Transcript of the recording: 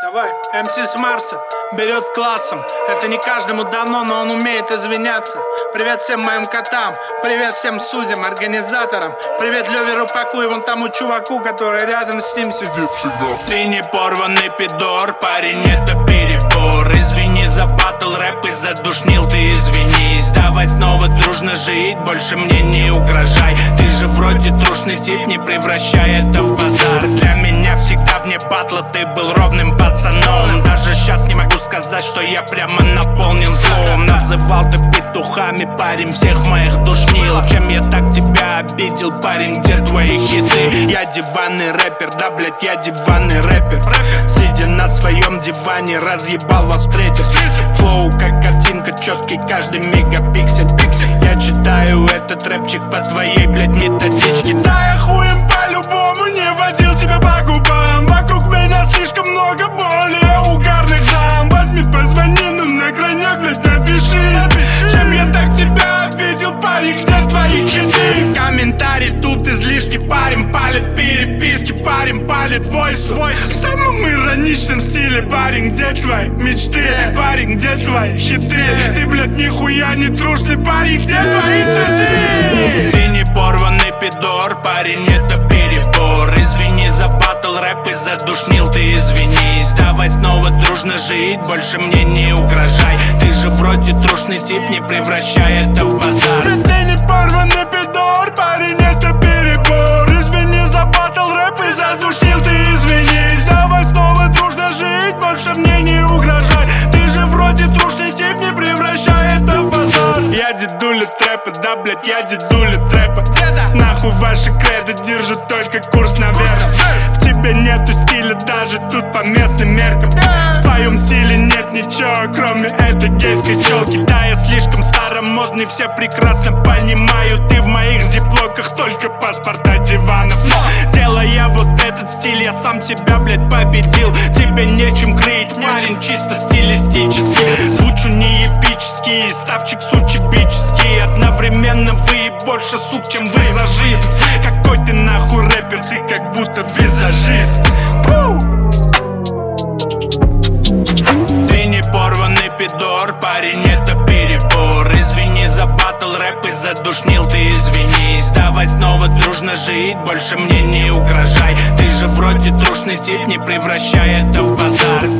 Давай, МС с Марса берет классом. Это не каждому дано, но он умеет извиняться. Привет всем моим котам, привет всем судьям, организаторам. Привет Лёве Рупаку и вон тому чуваку, который рядом с ним сидит всегда. Ты не порванный пидор, парень, это перебор. Извини за батл рэп и задушнил, ты извинись. Давай снова дружно жить, больше мне не угрожай. Ты же вроде трушный тип, не превращай это в базар. Для меня всегда вне батла ты был ровным пацаном. Даже сейчас не могу сказать, что я прямо наполнен злом. Называл ты петухами, парень, всех моих душнил. Чем я так тебя обидел, парень, где твои хиты? Я диванный рэпер, да, блять, я диванный рэпер. Сидя на своем диване, разъебал вас встретив. Флоу как картинка, четкий каждый мегапиксель. Я читаю этот рэпчик по твоей, блять, методичке. Да я хуем по-любому не водил тебя по губам. Вокруг меня слишком много более угарных дам. Возьми, позвони, ну на крайняк, блять, напиши. Чем я так тебя обидел, парень, где твои хиты? Комментарий тут излишний, парень палит переписки, парень палит войсу. В самом ироничном стиле, парень, где твои мечты? Парень, где твои хиты? Ты, блядь, нихуя не трушный, парень, где твои цветы? Ты не порванный пидор, парень, это перебор. Извини за батл рэп и задушнил, ты извинись. Давай снова дружно жить, больше мне не угрожай. Ты же вроде трушный тип, не превращай это в базар. Ты не порванный пидор, парень, это перебор. Извини за батл рэп и задушнил, ты извинись. Давай снова дружно жить, больше мне не угрожай. Ты же вроде трушный тип, не превращай это в базар. Я дедуля трэпа, да, блять, я дедуля трэпа. Нахуй ваши кредо держат только курс наверх. В тебе нету стиля даже тут по местным меркам. В твоем стиле нет ничего, кроме этой гейской челки. Да, я слишком старомодный, все прекрасно понимают. Ты в моих зиплоках только паспорта диванов. Но делая вот этот стиль, я сам себя, блять, победил. Тебе нечем крыть, парень, чисто стилистически. Звучу не эпический, ставчик сучебический. Одновременно вы больше суп, чем вы за жизнь. Какой ты нахуй рэпер, ты как будто визажист. Ты не порванный пидор, парень, это перебор. Извини за батл рэп и задушнил, ты извинись. Давай снова дружно жить, больше мне не угрожай. Ты же вроде трушный тип, не превращай это в базар.